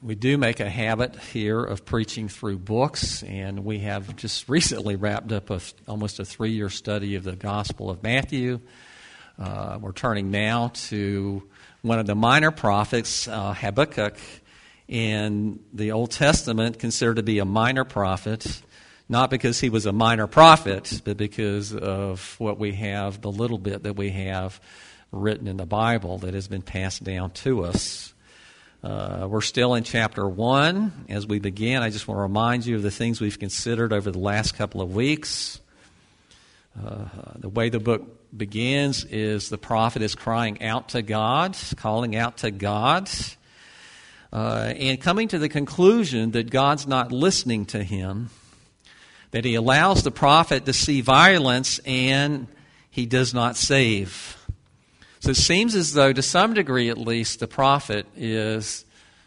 We do make a habit here of preaching through books, and we have just recently wrapped up almost a 3-year study of the Gospel of Matthew. We're turning now to one of the minor prophets, Habakkuk, in the Old Testament, considered to be a minor prophet, not because he was a minor prophet, but because of what we have, the little bit that we have written in the Bible that has been passed down to us. We're still in chapter 1. As we begin, I just want to remind you of the things we've considered over the last couple of weeks. The way the book begins is the prophet is crying out to God, calling out to God, and coming to the conclusion that God's not listening to him, that he allows the prophet to see violence and he does not save. So it seems as though, to some degree at least, the prophet is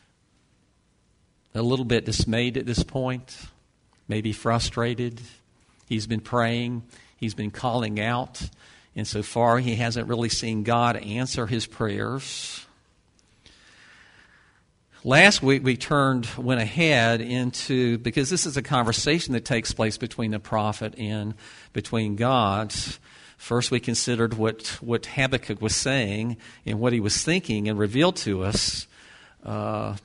a little bit dismayed at this point, maybe frustrated. He's been praying, he's been calling out, and so far he hasn't really seen God answer his prayers. Last week we went ahead into, because this is a conversation that takes place between the prophet and between God. First, we considered what Habakkuk was saying and what he was thinking and revealed to us. But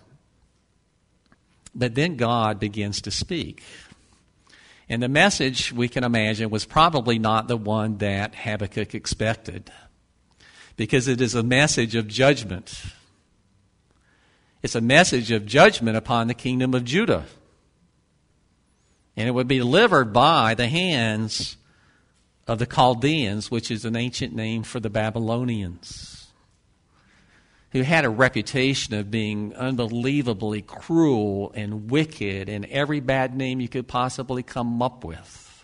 then God begins to speak. And the message, we can imagine, was probably not the one that Habakkuk expected, because it is a message of judgment. It's a message of judgment upon the kingdom of Judah. And it would be delivered by the hands of the Chaldeans, which is an ancient name for the Babylonians, who had a reputation of being unbelievably cruel and wicked and every bad name you could possibly come up with.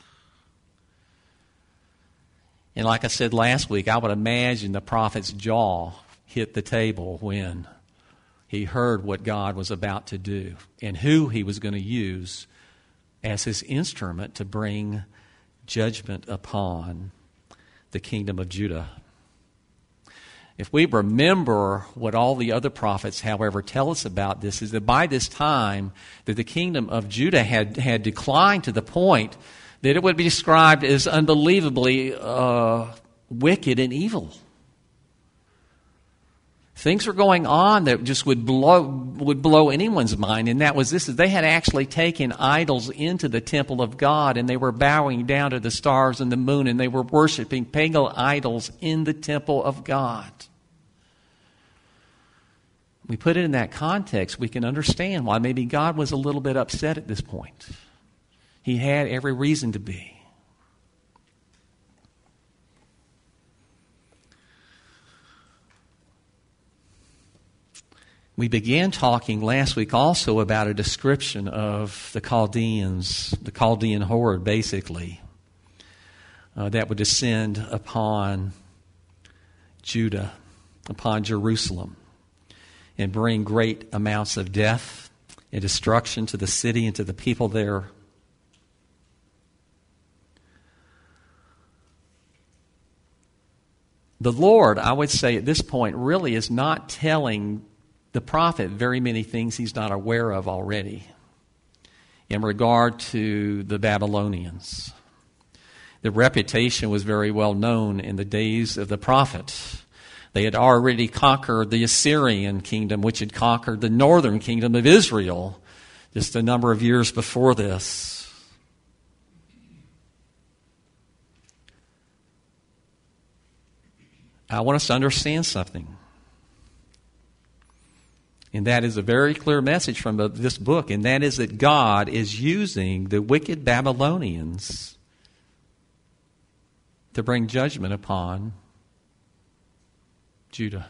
And like I said last week, I would imagine the prophet's jaw hit the table when he heard what God was about to do and who he was going to use as his instrument to bring judgment upon the kingdom of Judah. If we remember what all the other prophets, however, tell us about this, is that by this time that the kingdom of Judah had declined to the point that it would be described as unbelievably wicked and evil. Things were going on that just would blow anyone's mind, and that was this: they had actually taken idols into the temple of God, and they were bowing down to the stars and the moon, and they were worshiping pagan idols in the temple of God. We put it in that context, we can understand why maybe God was a little bit upset at this point. He had every reason to be. We began talking last week also about a description of the Chaldeans, the Chaldean horde, basically, that would descend upon Judah, upon Jerusalem, and bring great amounts of death and destruction to the city and to the people there. The Lord, I would say at this point, really is not telling the prophet very many things he's not aware of already in regard to the Babylonians. The reputation was very well known in the days of the prophet. They had already conquered the Assyrian kingdom, which had conquered the northern kingdom of Israel just a number of years before this. I want us to understand something. And that is a very clear message from this book, and that is that God is using the wicked Babylonians to bring judgment upon Judah.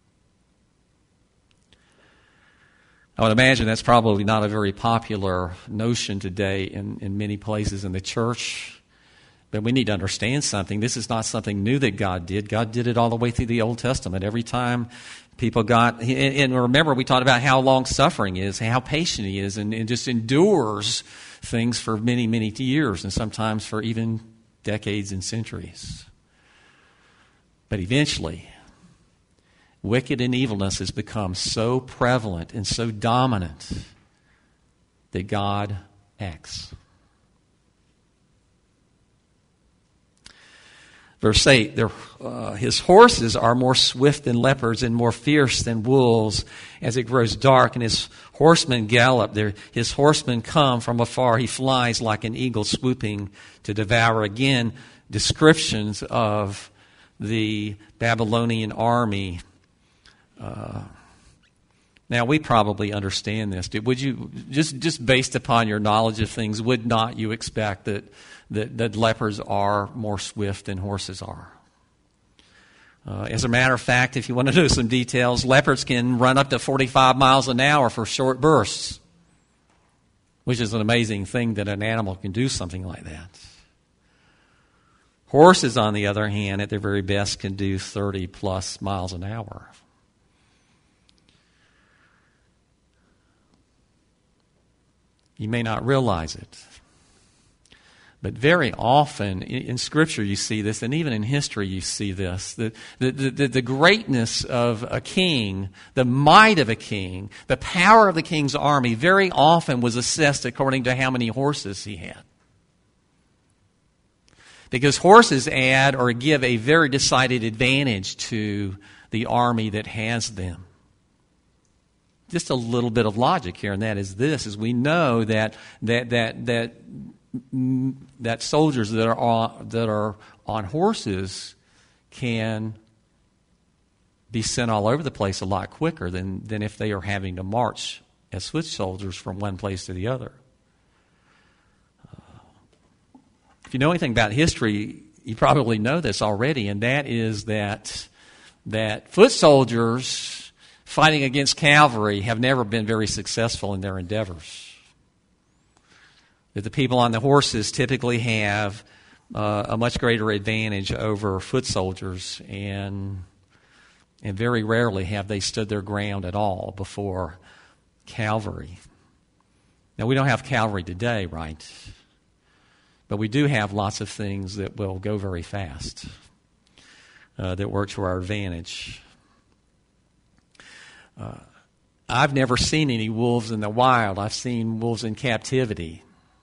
I would imagine that's probably not a very popular notion today in many places in the church. But we need to understand something. This is not something new that God did. God did it all the way through the Old Testament. Every time people and remember, we talked about how long-suffering is, how patient he is, and just endures things for many, many years, and sometimes for even decades and centuries. But eventually, wicked and evilness has become so prevalent and so dominant that God acts. Verse 8, his horses are more swift than leopards and more fierce than wolves as it grows dark, and his horsemen gallop. His horsemen come from afar. He flies like an eagle swooping to devour. Again, descriptions of the Babylonian army. Now, we probably understand this. Would you, just based upon your knowledge of things, would not you expect that leopards are more swift than horses are? As a matter of fact, if you want to know some details, leopards can run up to 45 miles an hour for short bursts, which is an amazing thing that an animal can do something like that. Horses, on the other hand, at their very best, can do 30 plus miles an hour. You may not realize it, but very often in Scripture you see this, and even in history you see this. The greatness of a king, the might of a king, the power of the king's army very often was assessed according to how many horses he had. Because horses add or give a very decided advantage to the army that has them. Just a little bit of logic here, and that is this: is we know that soldiers that are on horses can be sent all over the place a lot quicker than if they are having to march as foot soldiers from one place to the other. If you know anything about history, you probably know this already, and that is that foot soldiers fighting against cavalry have never been very successful in their endeavors. That the people on the horses typically have a much greater advantage over foot soldiers, and very rarely have they stood their ground at all before cavalry. Now, we don't have cavalry today, right? But we do have lots of things that will go very fast, that work to our advantage. I've never seen any wolves in the wild. I've seen wolves in captivity.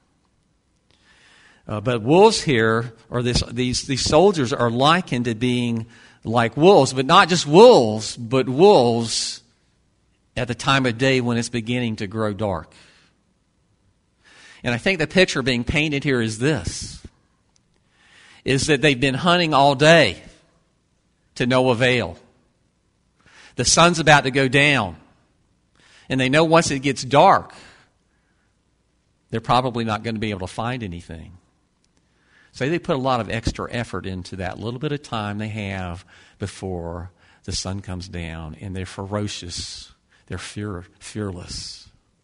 But wolves here, or these soldiers, are likened to being like wolves, but not just wolves, but wolves at the time of day when it's beginning to grow dark. And I think the picture being painted here is this, is that they've been hunting all day to no avail. The sun's about to go down, and they know once it gets dark, they're probably not going to be able to find anything. So they put a lot of extra effort into that little bit of time they have before the sun comes down, and they're ferocious, they're fearless.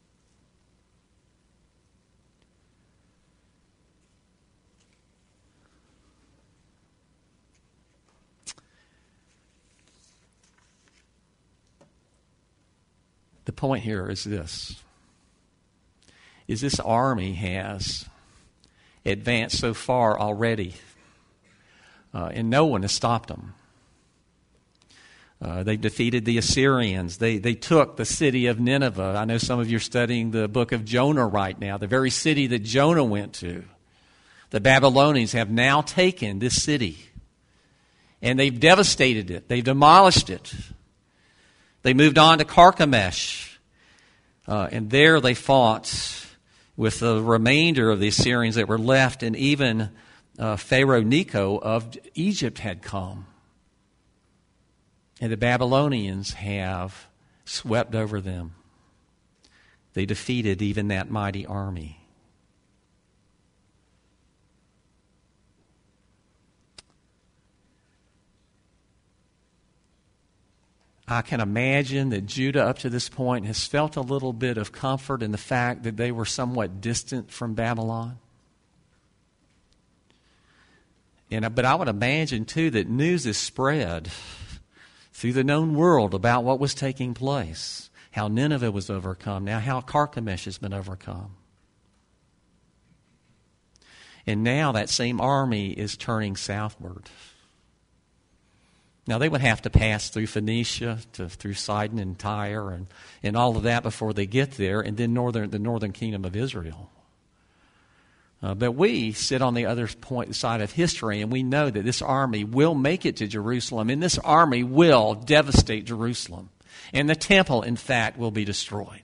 The point here is this army has advanced so far already, and no one has stopped them. They defeated the Assyrians. They took the city of Nineveh. I know some of you are studying the book of Jonah right now, the very city that Jonah went to. The Babylonians have now taken this city, and they've devastated it. They've demolished it. They moved on to Carchemish, and there they fought with the remainder of the Assyrians that were left, and even Pharaoh Necho of Egypt had come. And the Babylonians have swept over them. They defeated even that mighty army. I can imagine that Judah up to this point has felt a little bit of comfort in the fact that they were somewhat distant from Babylon. But I would imagine, too, that news is spread through the known world about what was taking place, how Nineveh was overcome, now how Carchemish has been overcome. And now that same army is turning southward. Now, they would have to pass through Phoenicia, through Sidon and Tyre, and all of that before they get there, and then the northern kingdom of Israel. But we sit on the other side of history, and we know that this army will make it to Jerusalem, and this army will devastate Jerusalem. And the temple, in fact, will be destroyed.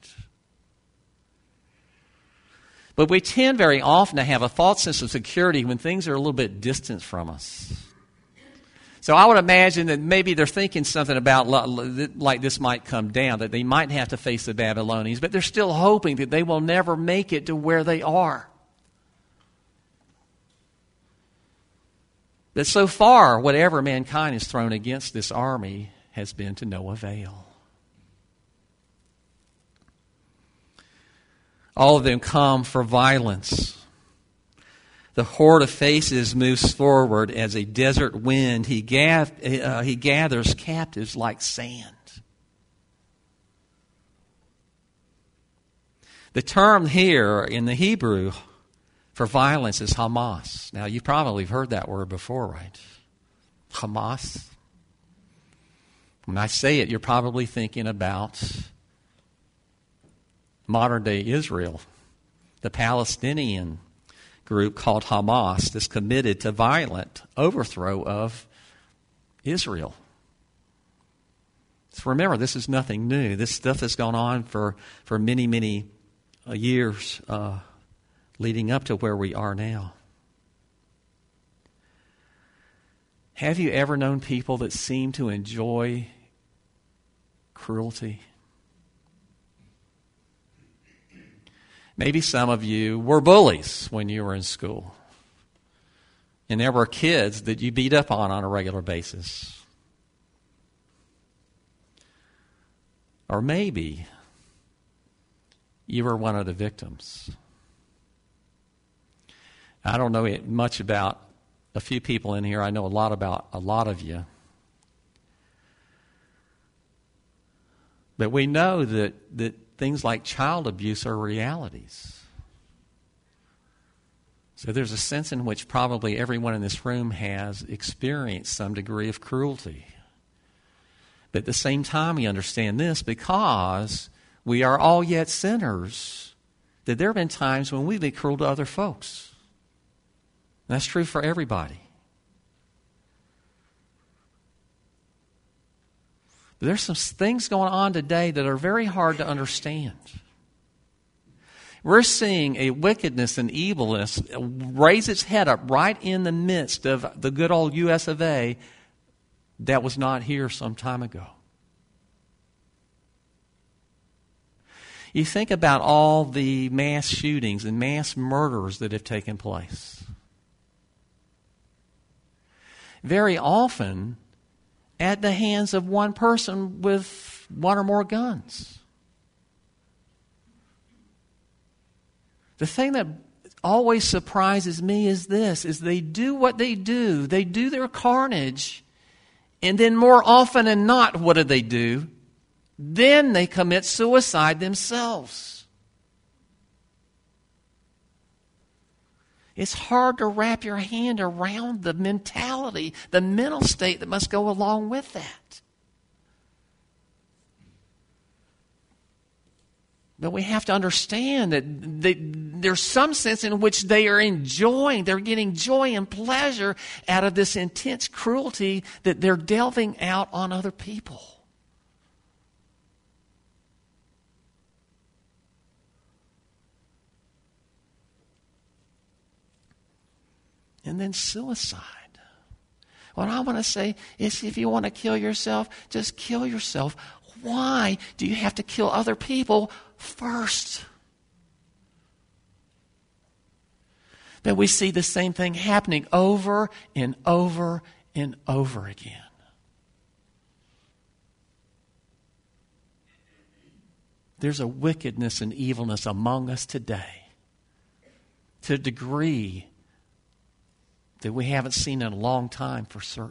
But we tend very often to have a false sense of security when things are a little bit distant from us. So I would imagine that maybe they're thinking something about like this might come down, that they might have to face the Babylonians, but they're still hoping that they will never make it to where they are. That so far, whatever mankind has thrown against this army has been to no avail. All of them come for violence. The horde of faces moves forward as a desert wind. He gathers captives like sand. The term here in the Hebrew for violence is Hamas. Now, you probably have heard that word before, right? Hamas. When I say it, you're probably thinking about modern-day Israel, the Palestinian group called Hamas that's committed to violent overthrow of Israel. So remember, this is nothing new. This stuff has gone on for many, many years leading up to where we are now. Have you ever known people that seem to enjoy cruelty? Maybe some of you were bullies when you were in school. And there were kids that you beat up on a regular basis. Or maybe you were one of the victims. I don't know much about a few people in here. I know a lot about a lot of you. But we know that things like child abuse are realities. So there's a sense in which probably everyone in this room has experienced some degree of cruelty. But at the same time, we understand this because we are all yet sinners, that there have been times when we've been cruel to other folks. And that's true for everybody. But there's some things going on today that are very hard to understand. We're seeing a wickedness and evilness raise its head up right in the midst of the good old U.S. of A. that was not here some time ago. You think about all the mass shootings and mass murders that have taken place. Very often at the hands of one person with one or more guns. The thing that always surprises me is this, is they do what they do their carnage, and then more often than not, what do? Then they commit suicide themselves. It's hard to wrap your hand around the mentality, the mental state that must go along with that. But we have to understand that there's some sense in which they're getting joy and pleasure out of this intense cruelty that they're delving out on other people. And then suicide. What I want to say is if you want to kill yourself, just kill yourself. Why do you have to kill other people first? But we see the same thing happening over and over and over again. There's a wickedness and evilness among us today to a degree that we haven't seen in a long time for certain.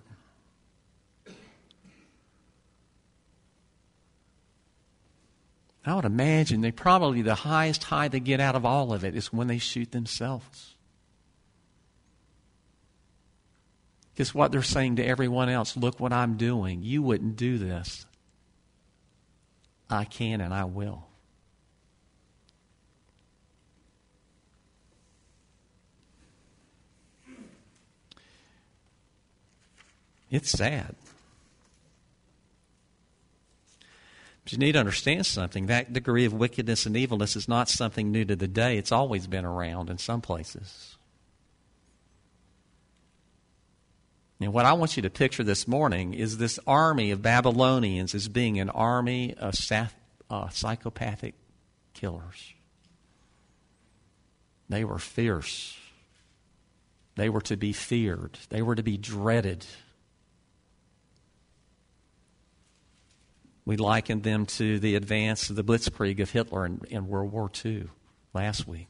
I would imagine the highest high they get out of all of it is when they shoot themselves. Because what they're saying to everyone else, look what I'm doing. You wouldn't do this. I can and I will. It's sad. But you need to understand something. That degree of wickedness and evilness is not something new to the day. It's always been around in some places. And what I want you to picture this morning is this army of Babylonians as being an army of psychopathic killers. They were fierce. They were to be feared. They were to be dreaded. We likened them to the advance of the Blitzkrieg of Hitler in World War II last week.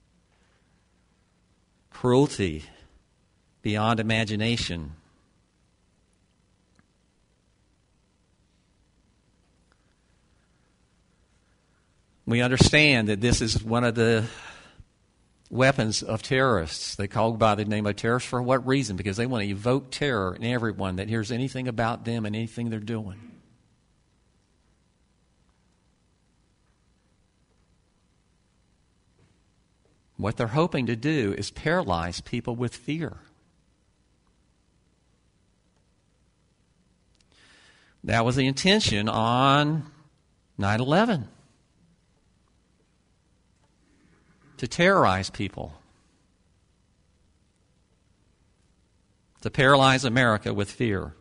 Cruelty beyond imagination. We understand that this is one of the weapons of terrorists. They call by the name of terrorists for what reason? Because they want to evoke terror in everyone that hears anything about them and anything they're doing. What they're hoping to do is paralyze people with fear. That was the intention on 9/11. To terrorize people. To paralyze America with fear.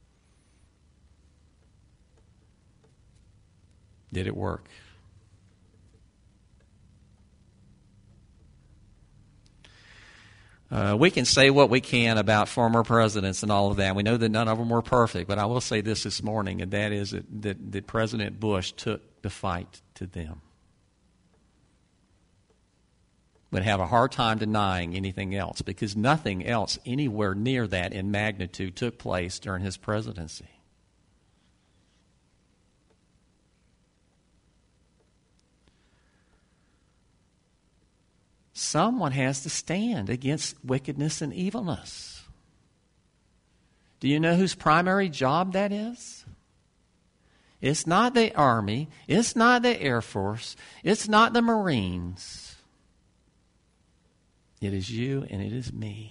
Did it work? We can say what we can about former presidents and all of that. We know that none of them were perfect, but I will say this morning, and that is that President Bush took the fight to them. Would have a hard time denying anything else, because nothing else anywhere near that in magnitude took place during his presidency. Someone has to stand against wickedness and evilness. Do you know whose primary job that is? It's not the Army. It's not the Air Force. It's not the Marines. It is you and it is me.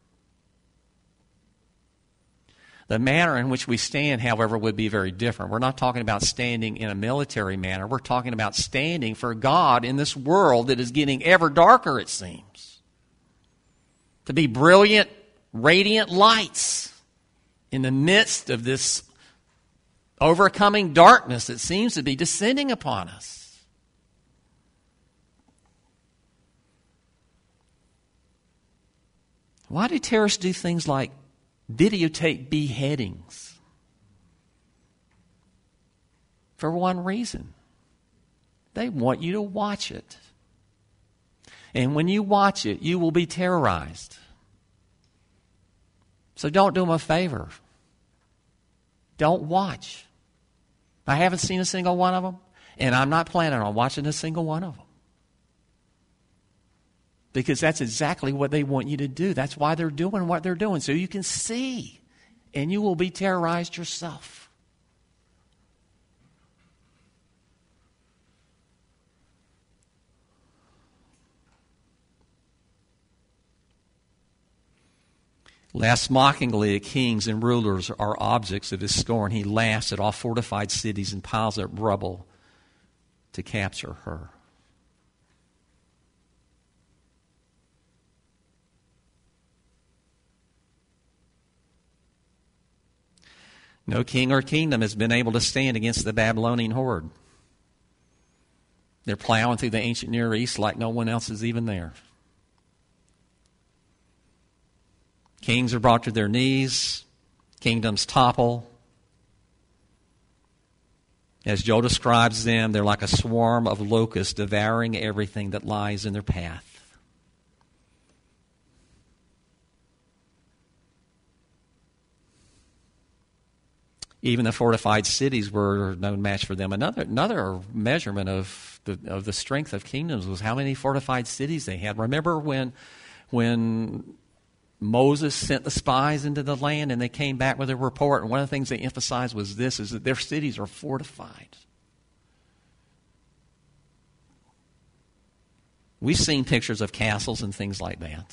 The manner in which we stand, however, would be very different. We're not talking about standing in a military manner. We're talking about standing for God in this world that is getting ever darker, it seems. To be brilliant, radiant lights in the midst of this overcoming darkness that seems to be descending upon us. Why do terrorists do things like videotape beheadings? For one reason. They want you to watch it. And when you watch it, you will be terrorized. So don't do them a favor. Don't watch. I haven't seen a single one of them, and I'm not planning on watching a single one of them. Because that's exactly what they want you to do. That's why they're doing what they're doing. So you can see, and you will be terrorized yourself. Laughs mockingly at kings and rulers are objects of his scorn. He laughs at all fortified cities and piles up rubble to capture her. No king or kingdom has been able to stand against the Babylonian horde. They're plowing through the ancient Near East like no one else is even there. Kings are brought to their knees. Kingdoms topple. As Joel describes them, they're like a swarm of locusts devouring everything that lies in their path. Even the fortified cities were no match for them. Another measurement of the strength of kingdoms was how many fortified cities they had. Remember when Moses sent the spies into the land and they came back with a report. And one of the things they emphasized was this, is that their cities are fortified. We've seen pictures of castles and things like that.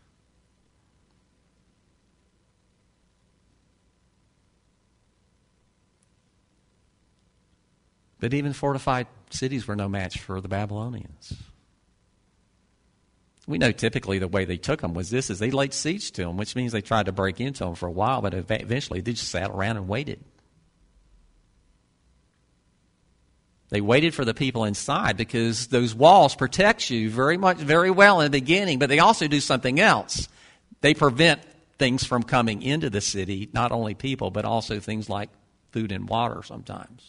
But even fortified cities were no match for the Babylonians. We know typically the way they took them was this, is they laid siege to them, which means they tried to break into them for a while, but eventually they just sat around and waited. They waited for the people inside because those walls protect you very well in the beginning, but they also do something else. They prevent things from coming into the city, not only people, but also things like food and water sometimes.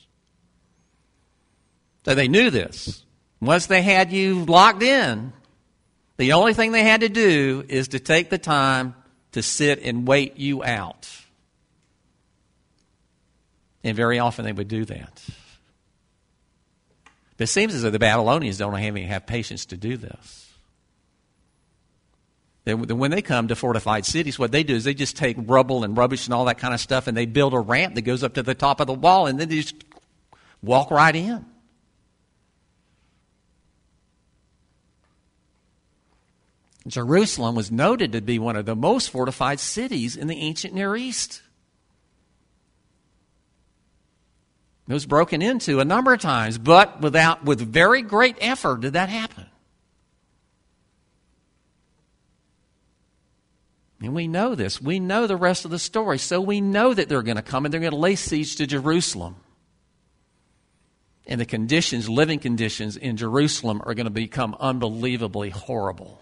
So they knew this. Once they had you locked in, the only thing they had to do is to take the time to sit and wait you out. And very often they would do that. But it seems as though the Babylonians don't even have patience to do this. When they come to fortified cities, what they do is they just take rubble and rubbish and all that kind of stuff and they build a ramp that goes up to the top of the wall and then they just walk right in. Jerusalem was noted to be one of the most fortified cities in the ancient Near East. It was broken into a number of times, but with very great effort did that happen. And we know this. We know the rest of the story. So we know that they're going to come and they're going to lay siege to Jerusalem. And the living conditions in Jerusalem are going to become unbelievably horrible.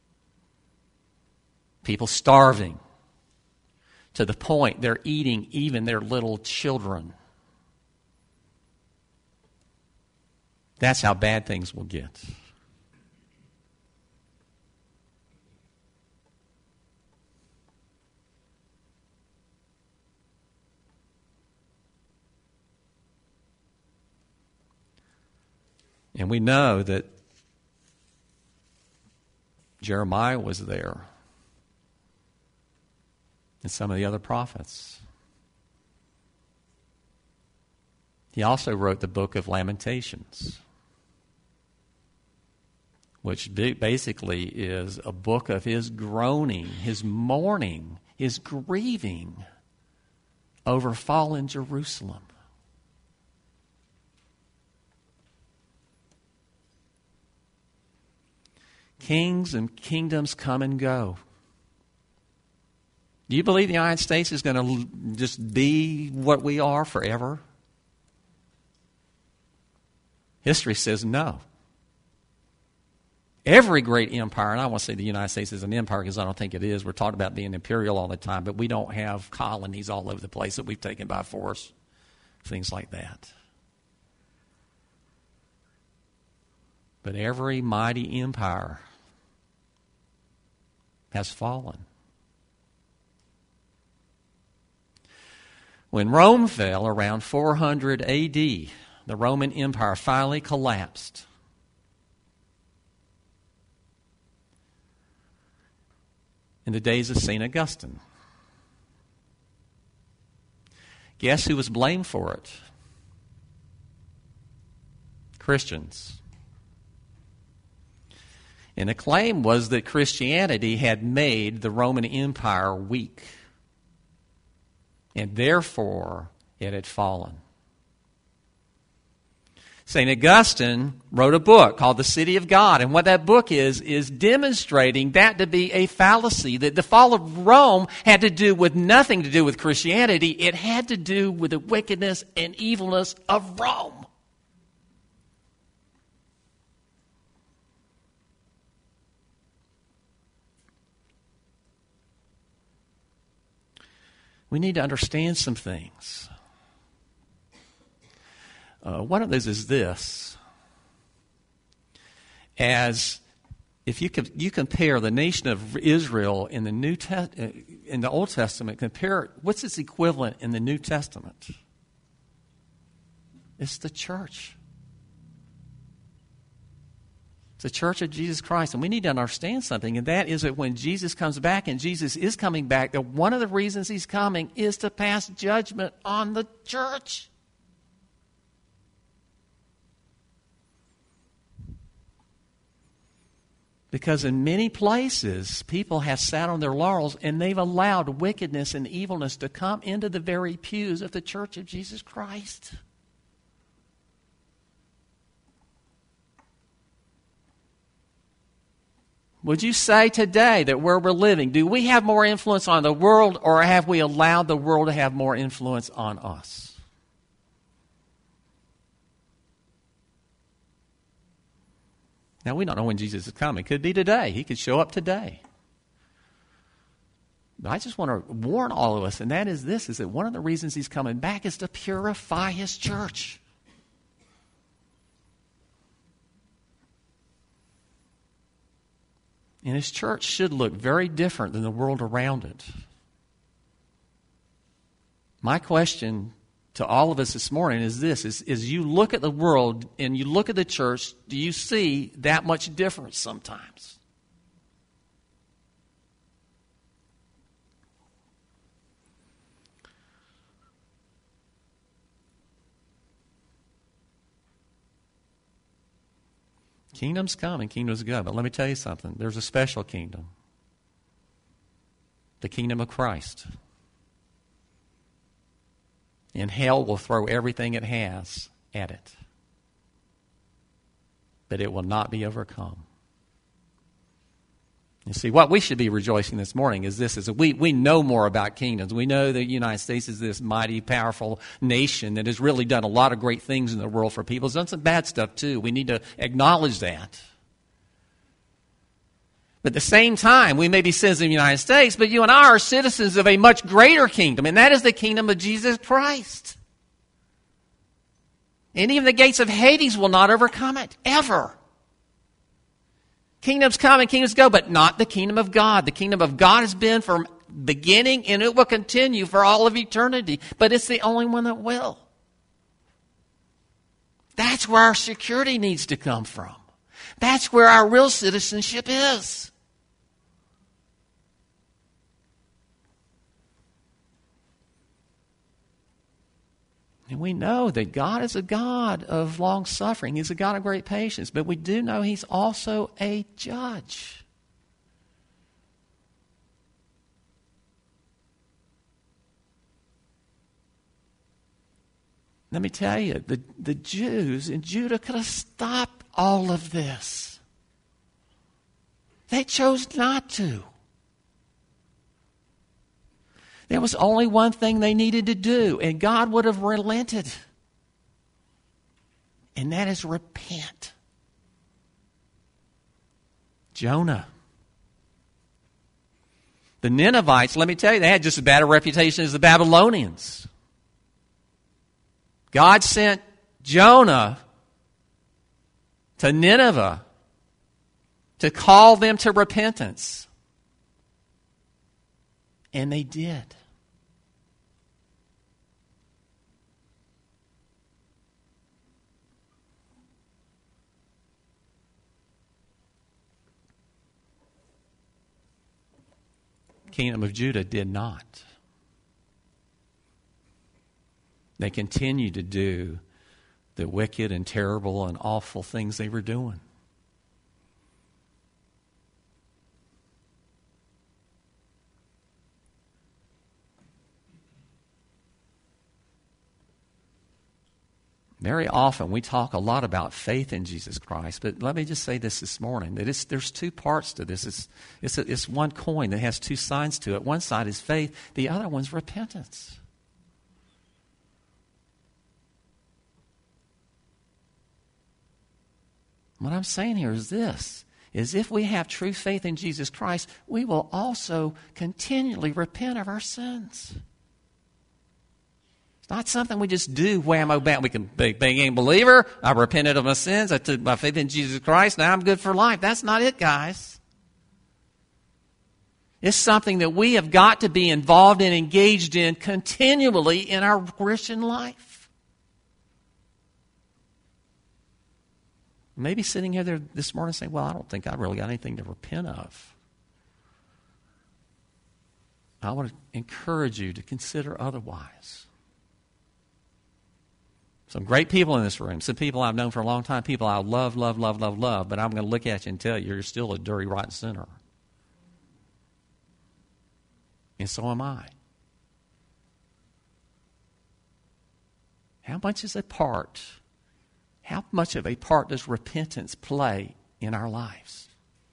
People starving to the point they're eating even their little children. That's how bad things will get. And we know that Jeremiah was there. And some of the other prophets. He also wrote the book of Lamentations, which basically is a book of his groaning, his mourning, his grieving over fallen Jerusalem. Kings and kingdoms come and go. Do you believe the United States is going to just be what we are forever? History says no. Every great empire, and I don't want to say the United States is an empire because I don't think it is. We're talking about being imperial all the time, but we don't have colonies all over the place that we've taken by force, things like that. But every mighty empire has fallen. When Rome fell around 400 A.D., the Roman Empire finally collapsed. In the days of St. Augustine. Guess who was blamed for it? Christians. And the claim was that Christianity had made the Roman Empire weak. And therefore, it had fallen. St. Augustine wrote a book called The City of God. And what that book is demonstrating that to be a fallacy, that the fall of Rome had to do with nothing to do with Christianity. It had to do with the wickedness and evilness of Rome. We need to understand some things. One of those is this. As if you compare the nation of Israel in the Old Testament, compare what's its equivalent in the New Testament? It's the church. It's the church of Jesus Christ. And we need to understand something, and that is that when Jesus comes back, and Jesus is coming back, that one of the reasons he's coming is to pass judgment on the church. Because in many places, people have sat on their laurels and they've allowed wickedness and evilness to come into the very pews of the church of Jesus Christ. Would you say today that where we're living, do we have more influence on the world, or have we allowed the world to have more influence on us? Now, we don't know when Jesus is coming. It could be today. He could show up today. But I just want to warn all of us, and that is this, is that one of the reasons he's coming back is to purify his church. And his church should look very different than the world around it. My question to all of us this morning is this, is you look at the world and you look at the church, do you see that much difference sometimes? Kingdoms come and kingdoms go, but let me tell you something. There's a special kingdom. The kingdom of Christ. And hell will throw everything it has at it. But it will not be overcome. You see, what we should be rejoicing this morning is this, is that we know more about kingdoms. We know that the United States is this mighty, powerful nation that has really done a lot of great things in the world for people. It's done some bad stuff too. We need to acknowledge that. But at the same time, we may be citizens of the United States, but you and I are citizens of a much greater kingdom, and that is the kingdom of Jesus Christ. And even the gates of Hades will not overcome it, ever. Kingdoms come and kingdoms go, but not the kingdom of God. The kingdom of God has been from beginning, and it will continue for all of eternity. But it's the only one that will. That's where our security needs to come from. That's where our real citizenship is. And we know that God is a God of long suffering. He's a God of great patience. But we do know He's also a judge. Let me tell you, the Jews in Judah could have stopped all of this. They chose not to. There was only one thing they needed to do, and God would have relented. And that is repent. Jonah. The Ninevites, let me tell you, they had just as bad a reputation as the Babylonians. God sent Jonah to Nineveh to call them to repentance. And they did. Kingdom of Judah did not. They continued to do the wicked and terrible and awful things they were doing. Very often we talk a lot about faith in Jesus Christ, but let me just say this morning, that there's two parts to this. It's one coin that has two sides to it. One side is faith, the other one's repentance. What I'm saying here is this, is if we have true faith in Jesus Christ, we will also continually repent of our sins. It's not something we just do whammo bam. We can be a believer. I repented of my sins. I took my faith in Jesus Christ. Now I'm good for life. That's not it, guys. It's something that we have got to be involved and engaged in continually in our Christian life. Maybe sitting here there this morning saying, well, I don't think I really got anything to repent of. I want to encourage you to consider otherwise. Some great people in this room, some people I've known for a long time, people I love, but I'm going to look at you and tell you, you're still a dirty, rotten sinner. And so am I. How much of a part does repentance play in our lives?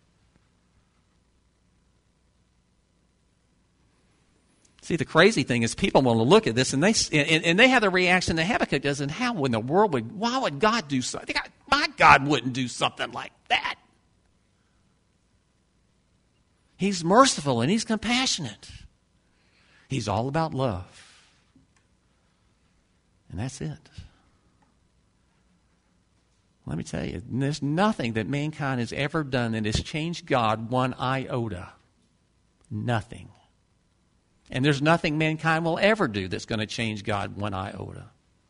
See, the crazy thing is people want to look at this and they have the reaction that Habakkuk does, and how in the world why would God do something? My God wouldn't do something like that. He's merciful and He's compassionate. He's all about love. And that's it. Let me tell you, there's nothing that mankind has ever done that has changed God one iota. Nothing. And there's nothing mankind will ever do that's going to change God one iota.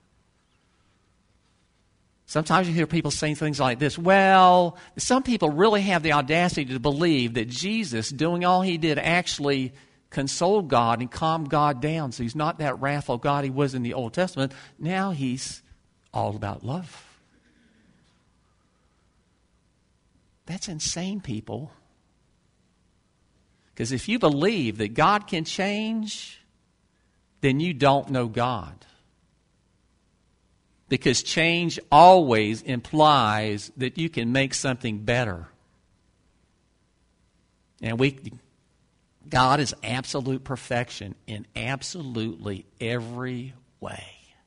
Sometimes you hear people saying things like this, well, some people really have the audacity to believe that Jesus, doing all He did, actually consoled God and calmed God down. So He's not that wrathful God He was in the Old Testament. Now He's all about love. That's insane, people. Because if you believe that God can change, then you don't know God. Because change always implies that you can make something better. And God is absolute perfection in absolutely every way.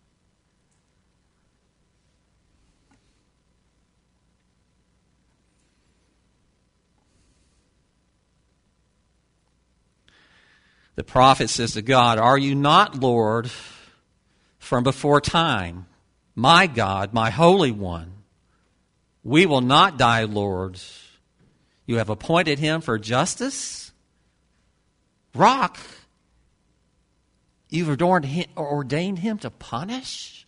The prophet says to God, "Are you not, Lord, from before time, my God, my Holy One? We will not die, Lord. You have appointed him for justice. Rock, you've ordained him to punish."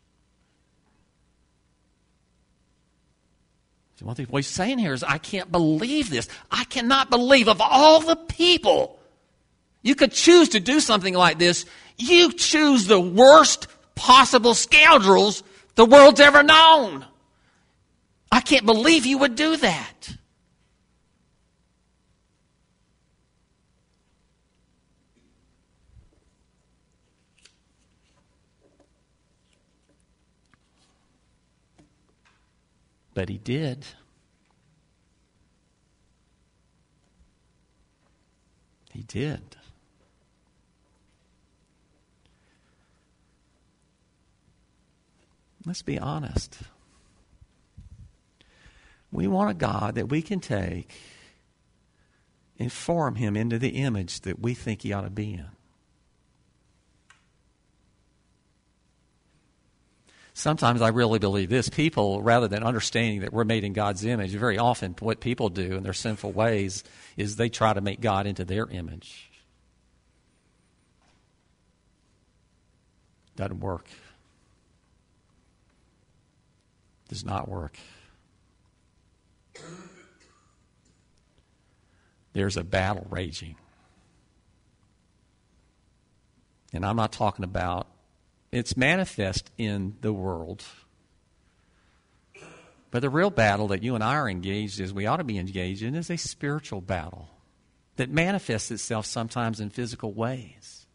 So what he's saying here is, I can't believe this. I cannot believe, of all the people you could choose to do something like this, you choose the worst possible scoundrels the world's ever known. I can't believe you would do that. But He did. He did. Let's be honest. We want a God that we can take and form Him into the image that we think He ought to be in. Sometimes I really believe this. People, rather than understanding that we're made in God's image, very often what people do in their sinful ways is they try to make God into their image. Doesn't work. Does not work. There's a battle raging. And I'm not talking about, it's manifest in the world. But the real battle that you and I are engaged in, we ought to be engaged in, is a spiritual battle that manifests itself sometimes in physical ways.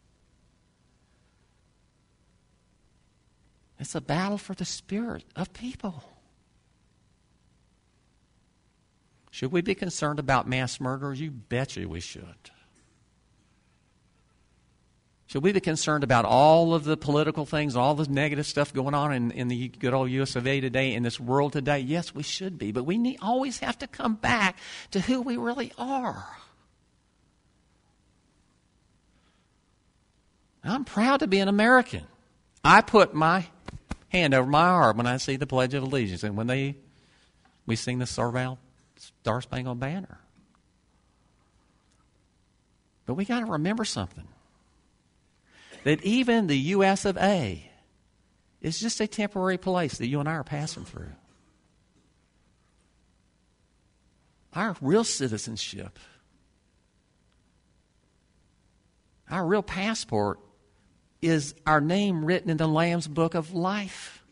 It's a battle for the spirit of people. Should we be concerned about mass murderers? You betcha we should. Should we be concerned about all of the political things, all the negative stuff going on in the good old U.S. of A. today, in this world today? Yes, we should be. But we always have to come back to who we really are. I'm proud to be an American. I put my hand over my heart when I see the Pledge of Allegiance and when we sing the Star Spangled Banner. But we got to remember something. That even the U.S. of A. is just a temporary place that you and I are passing through. Our real citizenship, our real passport is our name written in the Lamb's Book of Life.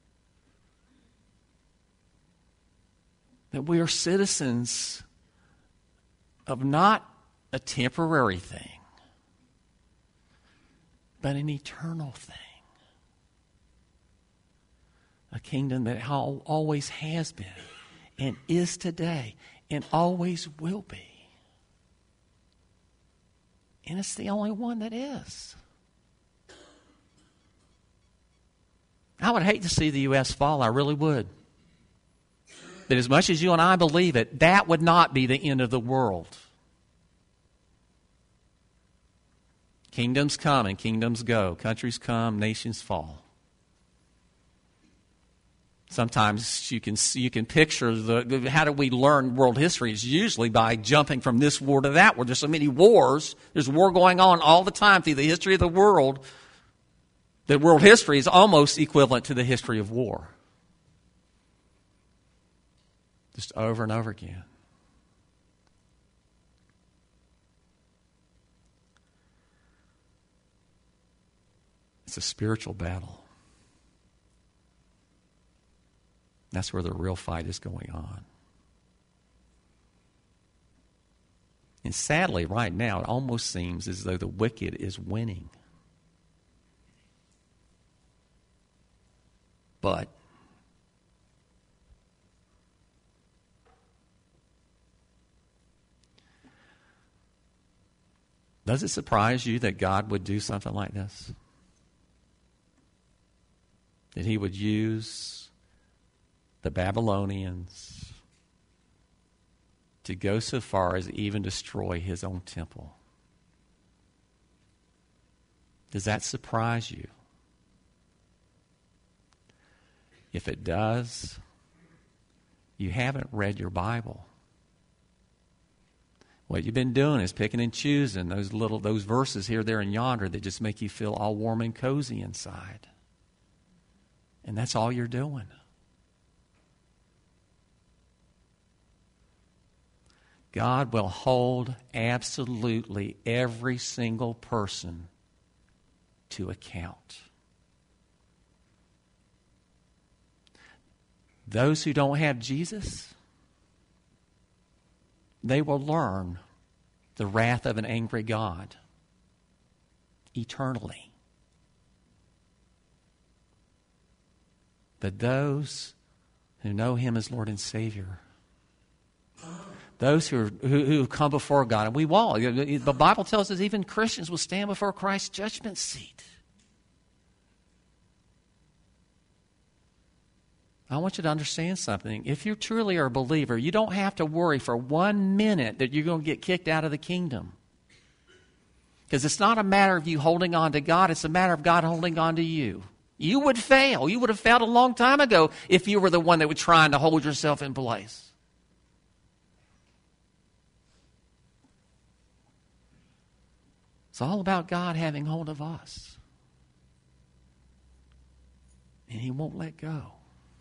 That we are citizens of not a temporary thing, but an eternal thing. A kingdom that always has been and is today and always will be. And it's the only one that is. I would hate to see the U.S. fall. I really would. But as much as you and I believe it, that would not be the end of the world. Kingdoms come and kingdoms go. Countries come, nations fall. Sometimes you can picture how do we learn world history? It's usually by jumping from this war to that war. There's so many wars. There's war going on all the time through the history of the world. That world history is almost equivalent to the history of war. Just over and over again. It's a spiritual battle. That's where the real fight is going on. And sadly, right now, it almost seems as though the wicked is winning. But does it surprise you that God would do something like this? That he would use the Babylonians to go so far as even destroy his own temple? Does that surprise you? If it does, you haven't read your Bible. What you've been doing is picking and choosing those verses here, there, and yonder that just make you feel all warm and cozy inside. And that's all you're doing. God will hold absolutely every single person to account. Those who don't have Jesus, they will learn the wrath of an angry God eternally. But those who know him as Lord and Savior, those who come before God, and we will. The Bible tells us even Christians will stand before Christ's judgment seat. I want you to understand something. If you truly are a believer, you don't have to worry for 1 minute that you're going to get kicked out of the kingdom. Because it's not a matter of you holding on to God, it's a matter of God holding on to you. You would fail. You would have failed a long time ago if you were the one that was trying to hold yourself in place. It's all about God having hold of us. And he won't let go.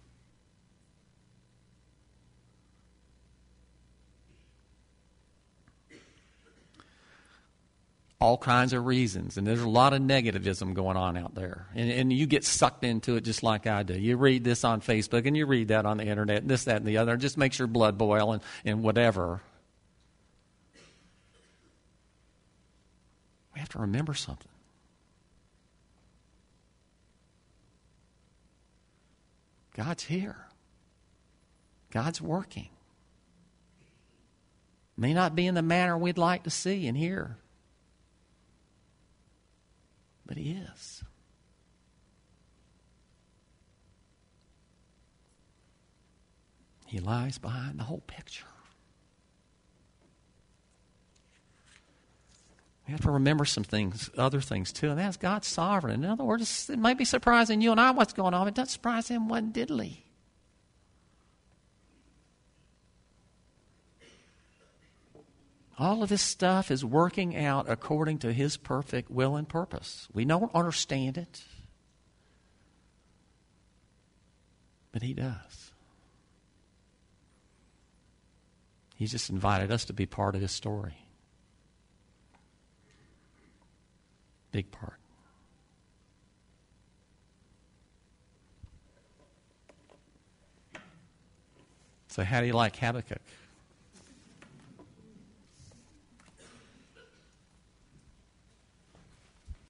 All kinds of reasons, and there's a lot of negativism going on out there, and you get sucked into it just like I do. You read this on Facebook, and you read that on the internet, and this, that, and the other. It just makes your blood boil and whatever. We have to remember something. God's here. God's working. May not be in the manner we'd like to see and hear. But he is. He lies behind the whole picture. We have to remember some things, other things too, and that's God's sovereign. In other words, it might be surprising you and I what's going on, but it doesn't surprise him one diddly. All of this stuff is working out according to his perfect will and purpose. We don't understand it, but he does. He's just invited us to be part of his story. Big part. So how do you like Habakkuk?